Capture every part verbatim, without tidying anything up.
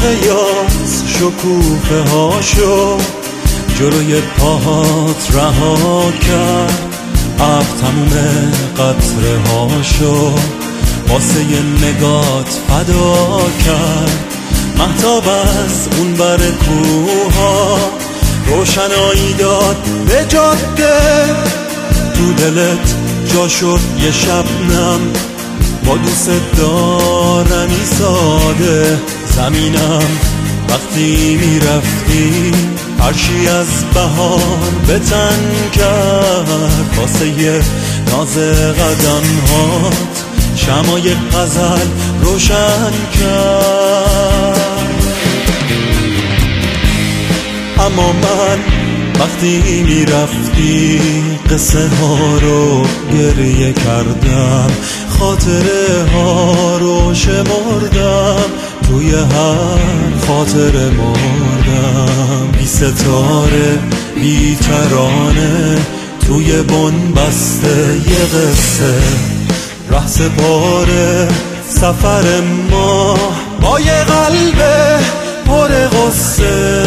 یاس شکوفه هاشو جلوی پاهات رها کرد، ابر تموم قطره هاشو واسه نگات فدا کرد. مهتاب از اون بر کوها روشنایی داد به جاده، تو دلت جا شد یه شبنم با دوست دارنی ساده. زمینم وقتی میرفتی عرشی از بهار به تن کرد، واسه یه ناز قدم هات شمای غزل روشن کرد. اما من وقتی میرفتی قصه ها رو گریه کردم، خاطره ها رو شمردم، توی هر خاطره مردم. بی ستاره بی ترانه توی بن بسته یه قصه، ره سپاره سفر ما با یه قلب پر غصه.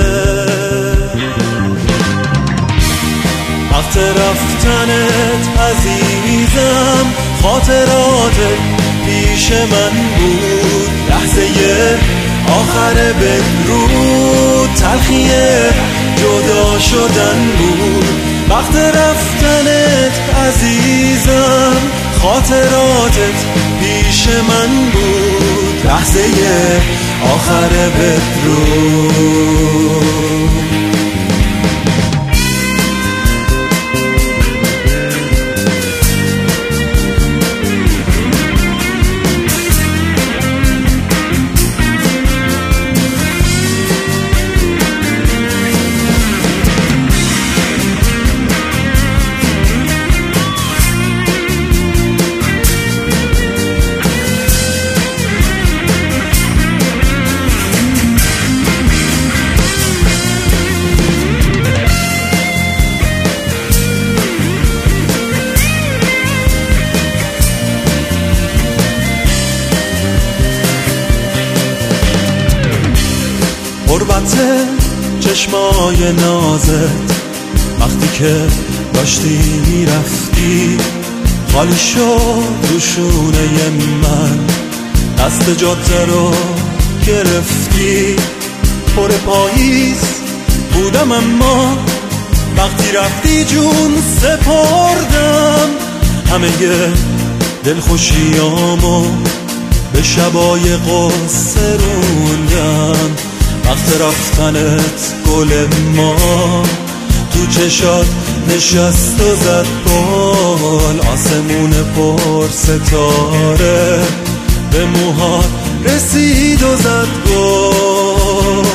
وقت رفتنت عزیزم خاطراتت پیش من بود، لحظه آخر بدرود تلخی جدا شدن بود. وقت رفتنت عزیزم خاطراتت پیش من بود، لحظه آخر بدرود. قربت چشمای نازت وقتی که داشتی میرفتی، خالی شد روشونه من، دست جاده رو گرفتی. پر پاییز بودم اما وقتی رفتی جون سپردم، همه دلخوشیامو به شبای قصه روندم. وقت رفتنت گل ما تو چشات نشست و زد بال، آسمون پر ستاره به موها رسید و زد گل.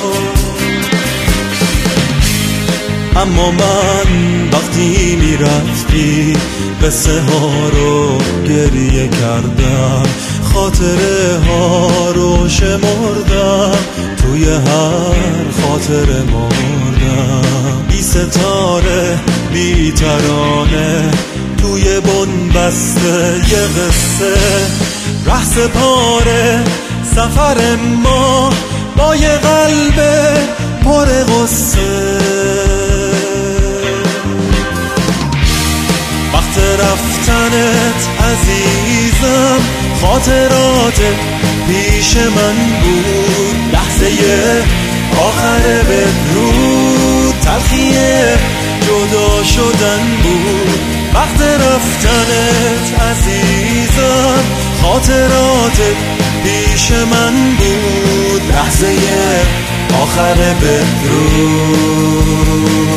اما من وقتی میرفتی قصه ها رو گریه کردم، خاطره ها رو شمردم، توی هر خاطره مردم. بی ستاره بی ترانه توی بن بسته یه قصه، ره سپاره سفر ما با یه قلب پر غصه. وقت رفتنت عزیزم خاطراتت پیش من بود، لحظه آخر بدرود تلخی جدا شدن بود. وقت رفتنت عزیزم خاطراتت پیش من بود، لحظه آخر بدرود.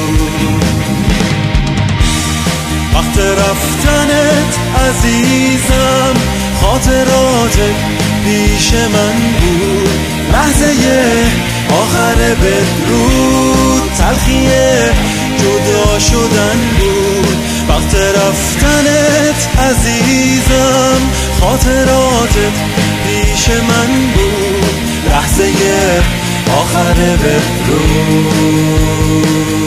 وقت رفتنت عزیزم خاطراتت پیش من بود، لحظه آخر بدرود تلخی جدا شدن بود. وقت رفتنت عزیزم خاطراتت پیش من بود، لحظه آخر بدرود.